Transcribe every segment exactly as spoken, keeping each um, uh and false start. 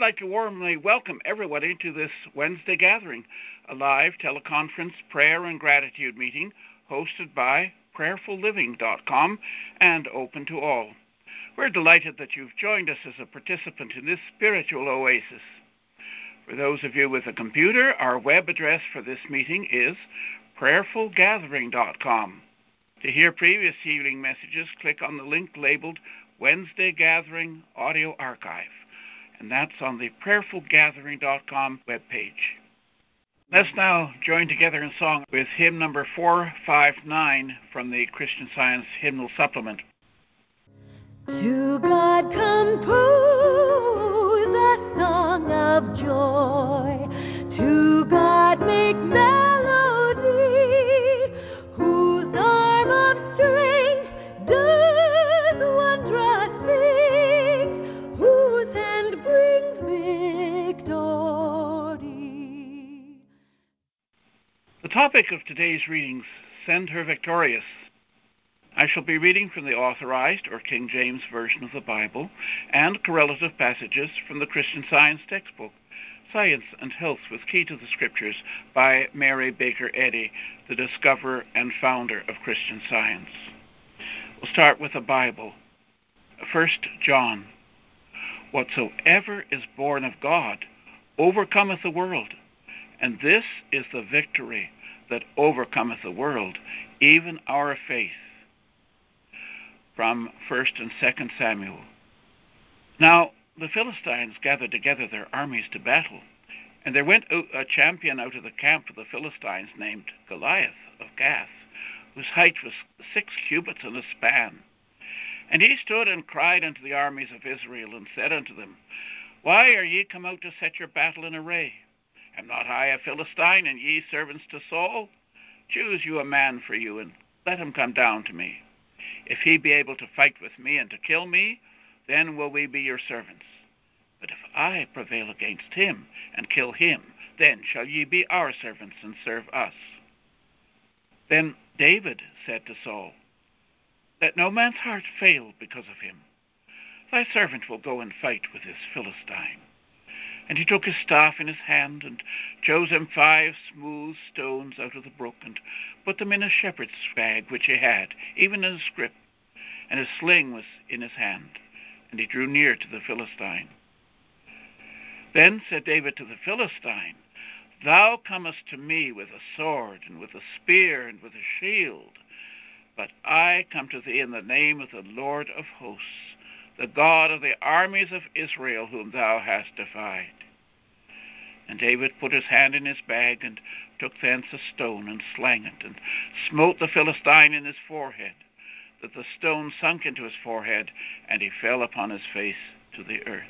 like to warmly welcome everybody to this Wednesday gathering, a live teleconference prayer and gratitude meeting hosted by prayerful living dot com and open to all. We're delighted that you've joined us as a participant in this spiritual oasis. For those of you with a computer, our web address for this meeting is prayerful gathering dot com. To hear previous evening messages, click on the link labeled Wednesday Gathering Audio Archive, and that's on the prayerful gathering dot com webpage. Let's now join together in song with hymn number four five nine from the Christian Science Hymnal Supplement. To God compose a song of joy, to God make melody, whose arm of strength does wondrous things, whose hand brings victory. The topic of today's readings, Send Her Victorious. I shall be reading from the Authorized or King James Version of the Bible and correlative passages from the Christian Science textbook, Science and Health with Key to the Scriptures by Mary Baker Eddy, the discoverer and founder of Christian Science. We'll start with the Bible. First John. Whatsoever is born of God overcometh the world, and this is the victory that overcometh the world, even our faith. From First and Second Samuel. Now the Philistines gathered together their armies to battle, and there went out a champion out of the camp of the Philistines named Goliath of Gath, whose height was six cubits and a span. And he stood and cried unto the armies of Israel, and said unto them, Why are ye come out to set your battle in array? Am not I a Philistine, and ye servants to Saul? Choose you a man for you, and let him come down to me. If he be able to fight with me and to kill me, then will we be your servants. But if I prevail against him and kill him, then shall ye be our servants and serve us. Then David said to Saul, Let no man's heart fail because of him. Thy servant will go and fight with this Philistine. And he took his staff in his hand, and chose him five smooth stones out of the brook, and put them in a shepherd's bag which he had, even in a scrip, and his sling was in his hand. And he drew near to the Philistine. Then said David to the Philistine, Thou comest to me with a sword, and with a spear, and with a shield, but I come to thee in the name of the Lord of hosts, the God of the armies of Israel, whom thou hast defied. And David put his hand in his bag, and took thence a stone, and slang it, and smote the Philistine in his forehead, that the stone sunk into his forehead, and he fell upon his face to the earth.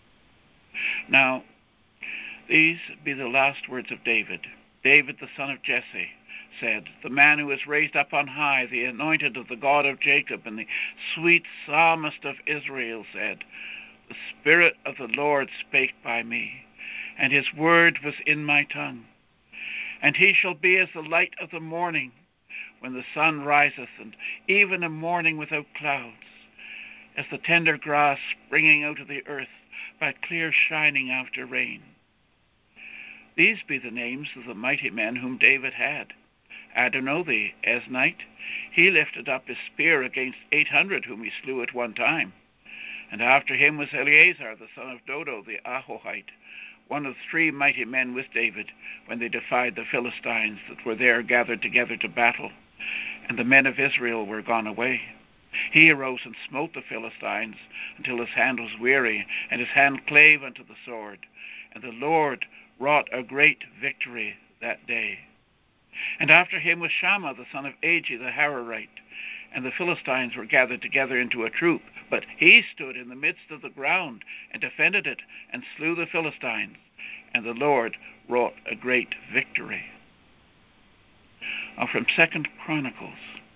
Now, these be the last words of David. David, the son of Jesse, said, the man who was raised up on high, the anointed of the God of Jacob, and the sweet psalmist of Israel, said, The Spirit of the Lord spake by me, and his word was in my tongue. And he shall be as the light of the morning, when the sun riseth, and even a morning without clouds, as the tender grass springing out of the earth by clear shining after rain. These be the names of the mighty men whom David had. Adonai the Eznite, he lifted up his spear against eight hundred whom he slew at one time. And after him was Eleazar the son of Dodo the Ahohite, one of three mighty men with David, when they defied the Philistines that were there gathered together to battle. And the men of Israel were gone away. He arose and smote the Philistines until his hand was weary, and his hand clave unto the sword. And the Lord wrought a great victory that day. And after him was Shammah the son of Agi the Hararite. And the Philistines were gathered together into a troop, but he stood in the midst of the ground, and defended it, and slew the Philistines. And the Lord wrought a great victory. Now from Second Chronicles.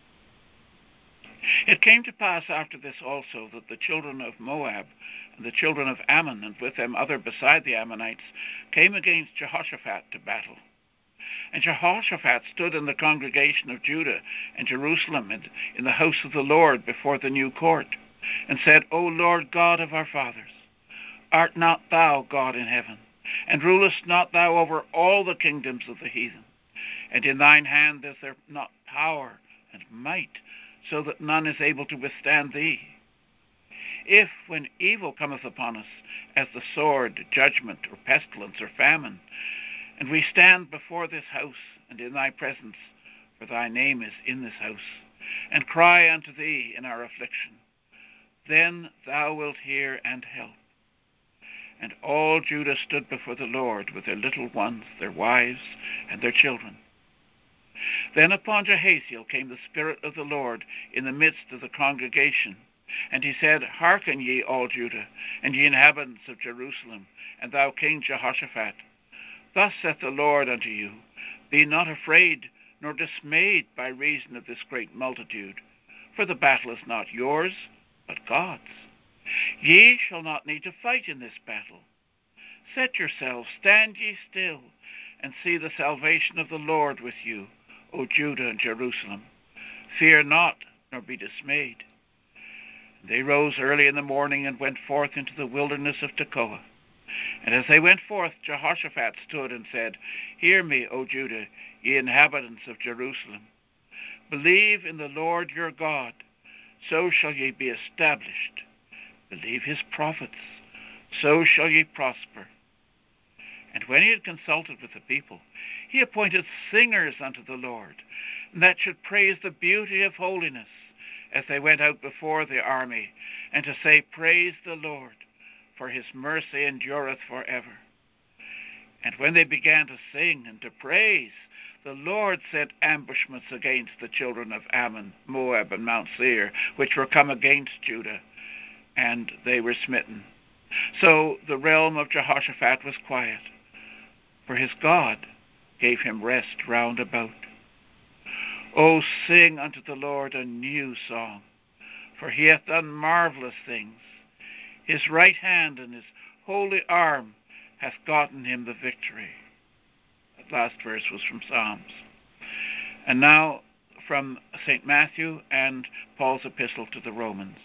It came to pass after this also, that the children of Moab, and the children of Ammon, and with them other beside the Ammonites, came against Jehoshaphat to battle. And Jehoshaphat stood in the congregation of Judah and Jerusalem, and in the house of the Lord before the new court, and said, O Lord God of our fathers, Art not thou God in heaven? And rulest not thou over all the kingdoms of the heathen? And in thine hand is there not power and might, so that none is able to withstand thee? If, when evil cometh upon us, as the sword, judgment, or pestilence, or famine, and we stand before this house, and in thy presence, for thy name is in this house, and cry unto thee in our affliction, then thou wilt hear and help. And all Judah stood before the Lord with their little ones, their wives, and their children. Then upon Jehaziel came the Spirit of the Lord in the midst of the congregation, and he said, Hearken ye all Judah, and ye inhabitants of Jerusalem, and thou King Jehoshaphat. Thus saith the Lord unto you, Be not afraid, nor dismayed by reason of this great multitude, for the battle is not yours, but God's. Ye shall not need to fight in this battle. Set yourselves, stand ye still, and see the salvation of the Lord with you, O Judah and Jerusalem. Fear not, nor be dismayed. And they rose early in the morning and went forth into the wilderness of Tekoa. And as they went forth, Jehoshaphat stood and said, Hear me, O Judah, ye inhabitants of Jerusalem. Believe in the Lord your God, so shall ye be established. Believe his prophets, so shall ye prosper. And when he had consulted with the people, he appointed singers unto the Lord, that should praise the beauty of holiness, as they went out before the army, and to say, Praise the Lord, for his mercy endureth forever. And when they began to sing and to praise, the Lord set ambushments against the children of Ammon, Moab, and Mount Seir, which were come against Judah, and they were smitten. So the realm of Jehoshaphat was quiet, for his God gave him rest round about. O sing unto the Lord a new song, for he hath done marvellous things. His right hand and his holy arm hath gotten him the victory. That last verse was from Psalms. And now from Saint Matthew and Paul's epistle to the Romans.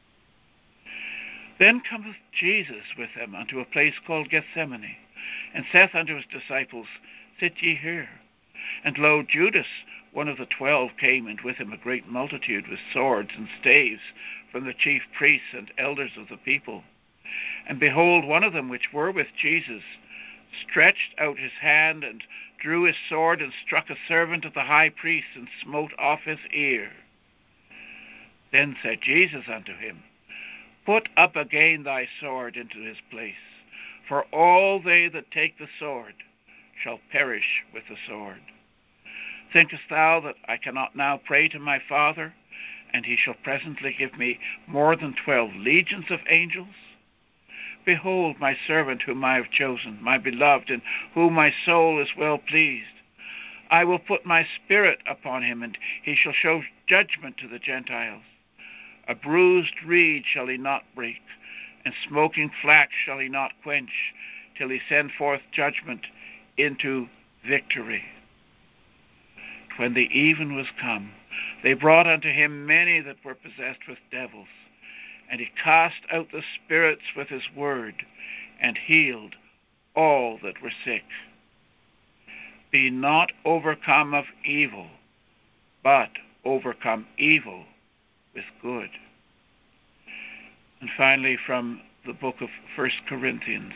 Then cometh Jesus with them unto a place called Gethsemane, and saith unto his disciples, Sit ye here. And lo, Judas, one of the twelve, came, and with him a great multitude with swords and staves from the chief priests and elders of the people. And behold, one of them which were with Jesus stretched out his hand, and drew his sword, and struck a servant of the high priest, and smote off his ear. Then said Jesus unto him, Put up again thy sword into his place, for all they that take the sword shall perish with the sword. Thinkest thou that I cannot now pray to my Father, and he shall presently give me more than twelve legions of angels? Behold my servant whom I have chosen, my beloved, in whom my soul is well pleased. I will put my spirit upon him, and he shall show judgment to the Gentiles. A bruised reed shall he not break, and smoking flax shall he not quench, till he send forth judgment into victory. When the even was come, they brought unto him many that were possessed with devils, and he cast out the spirits with his word, and healed all that were sick. Be not overcome of evil, but overcome evil with good. And finally, from the book of First Corinthians.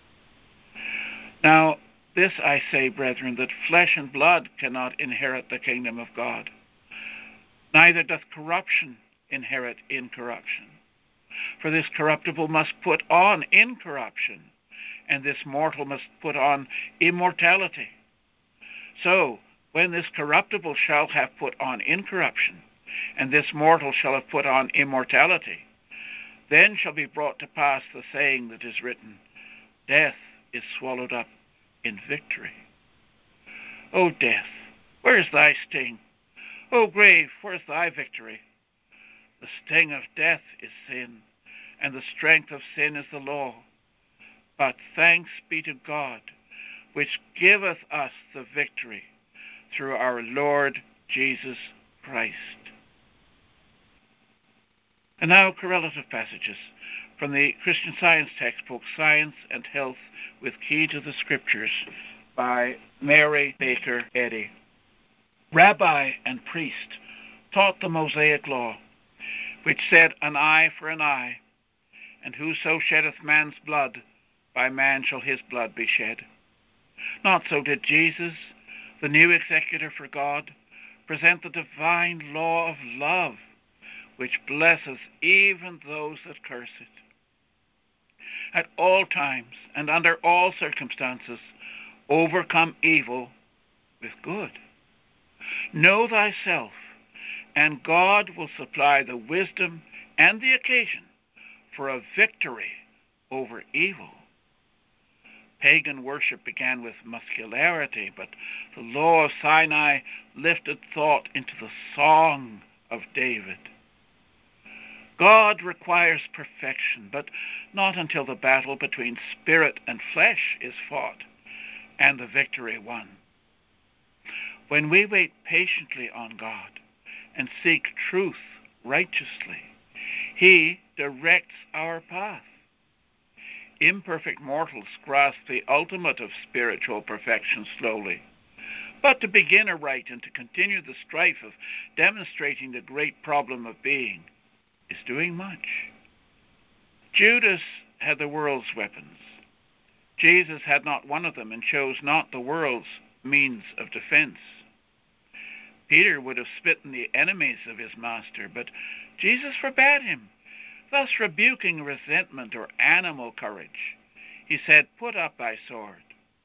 Now, this I say, brethren, that flesh and blood cannot inherit the kingdom of God, neither doth corruption inherit incorruption. For this corruptible must put on incorruption, and this mortal must put on immortality. So, when this corruptible shall have put on incorruption, and this mortal shall have put on immortality, then shall be brought to pass the saying that is written, Death is swallowed up in victory. O death, where is thy sting? O grave, where is thy victory? The sting of death is sin, and the strength of sin is the law. But thanks be to God, which giveth us the victory through our Lord Jesus Christ. And now correlative passages from the Christian Science textbook, Science and Health with Key to the Scriptures by Mary Baker Eddy. Rabbi and priest taught the Mosaic law, which said, an eye for an eye, and whoso sheddeth man's blood, by man shall his blood be shed. Not so did Jesus, the new executor for God, present the divine law of love, which blesses even those that curse it. At all times and under all circumstances, overcome evil with good. Know thyself, and God will supply the wisdom and the occasion for a victory over evil. Pagan worship began with muscularity, but the law of Sinai lifted thought into the song of David. God requires perfection, but not until the battle between spirit and flesh is fought and the victory won. When we wait patiently on God and seek truth righteously, He directs our path. Imperfect mortals grasp the ultimate of spiritual perfection slowly, but to begin aright and to continue the strife of demonstrating the great problem of being is doing much. Judas had the world's weapons. Jesus had not one of them and chose not the world's means of defense. Peter would have smitten the enemies of his master, but Jesus forbade him, thus rebuking resentment or animal courage. He said, put up thy sword.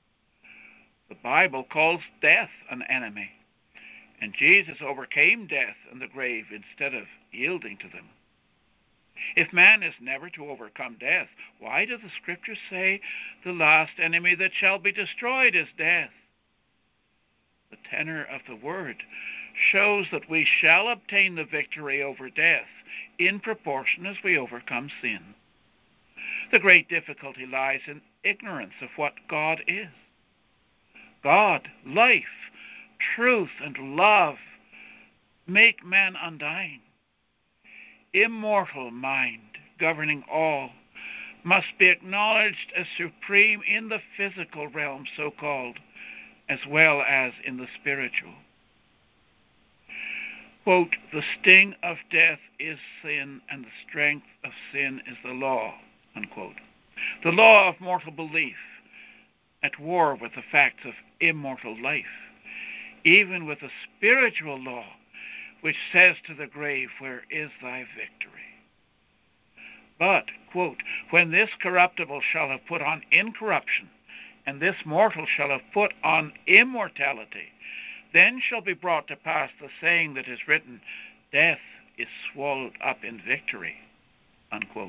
The Bible calls death an enemy, and Jesus overcame death and the grave instead of yielding to them. If man is never to overcome death, why do the Scriptures say the last enemy that shall be destroyed is death? The tenor of the word shows that we shall obtain the victory over death in proportion as we overcome sin. The great difficulty lies in ignorance of what God is. God, life, truth, and love make man undying. Immortal mind, governing all, must be acknowledged as supreme in the physical realm, so-called, as well as in the spiritual. Quote, the sting of death is sin, and the strength of sin is the law, unquote. The law of mortal belief, at war with the facts of immortal life, even with the spiritual law, which says to the grave, where is thy victory? But, quote, when this corruptible shall have put on incorruption, and this mortal shall have put on immortality, then shall be brought to pass the saying that is written, death is swallowed up in victory, unquote.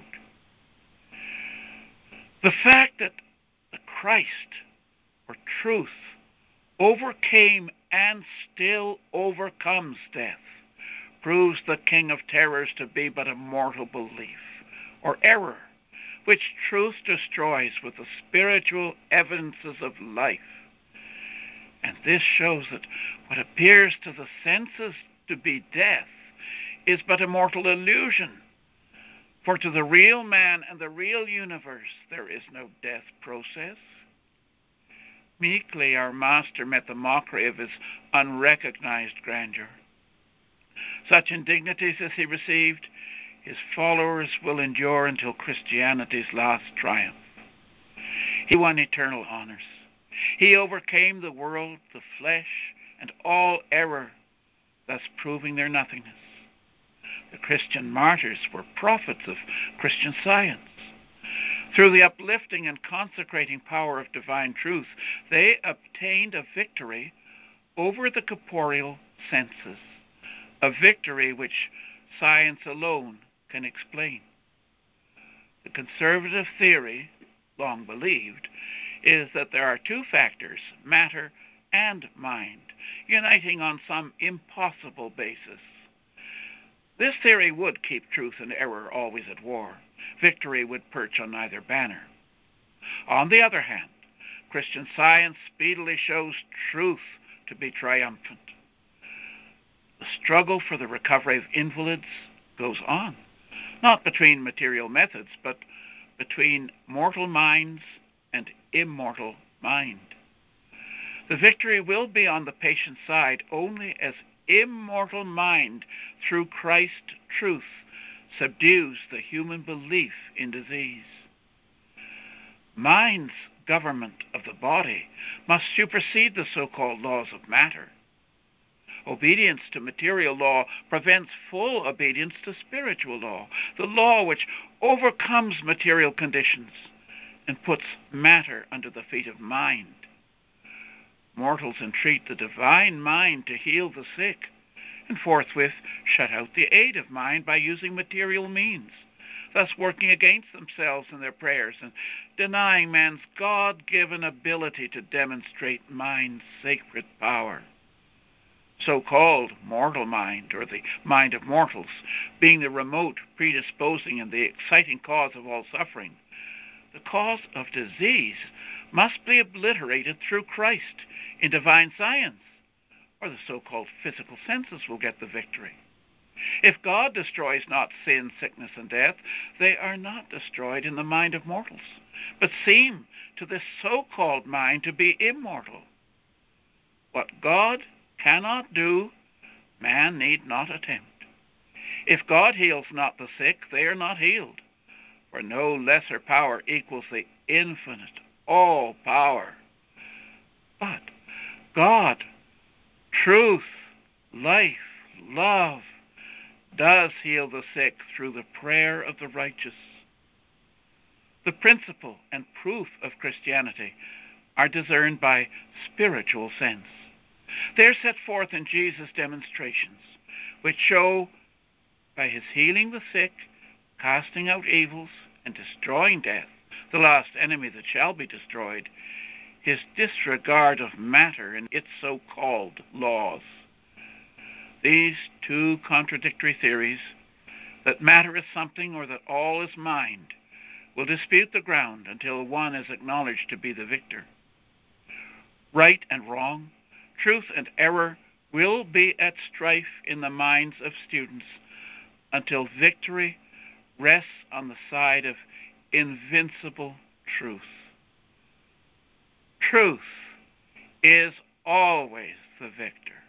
The fact that the Christ, or truth, overcame and still overcomes death proves the King of Terrors to be but a mortal belief, or error, which truth destroys with the spiritual evidences of life. And this shows that what appears to the senses to be death is but a mortal illusion. For to the real man and the real universe there is no death process. Meekly our Master met the mockery of his unrecognized grandeur. Such indignities as he received, his followers will endure until Christianity's last triumph. He won eternal honors. He overcame the world, the flesh, and all error, thus proving their nothingness. The Christian martyrs were prophets of Christian Science. Through the uplifting and consecrating power of divine truth, they obtained a victory over the corporeal senses, a victory which science alone can explain. The conservative theory, long believed, is that there are two factors, matter and mind, uniting on some impossible basis. This theory would keep truth and error always at war. Victory would perch on neither banner. On the other hand, Christian Science speedily shows truth to be triumphant. The struggle for the recovery of invalids goes on, not between material methods, but between mortal minds and immortal mind. The victory will be on the patient's side only as immortal mind, through Christ truth, subdues the human belief in disease. Mind's government of the body must supersede the so-called laws of matter. Obedience to material law prevents full obedience to spiritual law, the law which overcomes material conditions and puts matter under the feet of mind. Mortals entreat the divine mind to heal the sick, and forthwith shut out the aid of mind by using material means, thus working against themselves in their prayers and denying man's God-given ability to demonstrate mind's sacred power. So-called mortal mind, or the mind of mortals, being the remote, predisposing, and the exciting cause of all suffering, the cause of disease must be obliterated through Christ in divine science, or the so-called physical senses will get the victory. If God destroys not sin, sickness, and death, they are not destroyed in the mind of mortals, but seem to this so-called mind to be immortal. What God cannot do, man need not attempt. If God heals not the sick, they are not healed, for no lesser power equals the infinite, all power. But God, truth, life, love, does heal the sick through the prayer of the righteous. The principle and proof of Christianity are discerned by spiritual sense. They are set forth in Jesus' demonstrations, which show by his healing the sick, casting out evils, and destroying death, the last enemy that shall be destroyed, his disregard of matter and its so-called laws. These two contradictory theories, that matter is something or that all is mind, will dispute the ground until one is acknowledged to be the victor. Right and wrong, truth and error will be at strife in the minds of students until victory rests on the side of invincible truth. Truth is always the victor.